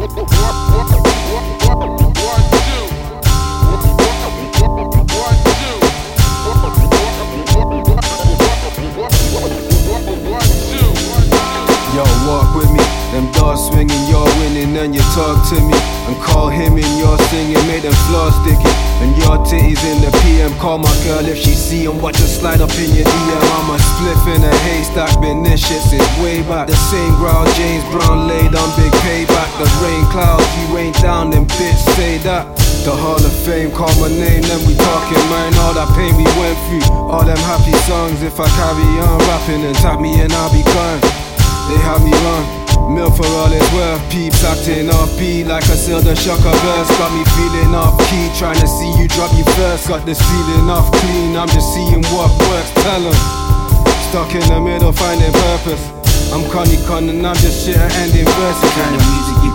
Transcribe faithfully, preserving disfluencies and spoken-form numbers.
Yo, walk with me, them doors swinging, you're winning, and you talk to me and call him in, you're singing, make them floors sticky, and your titties in the P M. Call my girl if she see him, watch her slide up in your D M. I'm a spliff in a haystack, been this shit since way back. The same ground, James Brown laid on big payback. The rain clouds, you ain't down, them bitch say that. The Hall of Fame, call my name, then we talking, man. All that pain we went through, all them happy songs. If I carry on rapping and tap me in, I'll be gone. They have me run, mill for all it's worth. Peeps acting off beat like a Silder Shocker verse. Got me feeling off key, trying to see you drop you first. Got the ceiling off clean, I'm just seeing what works. Tell 'em, stuck in the middle finding purpose. I'm Connie Con and I'm just shit at ending verses. Kind of music you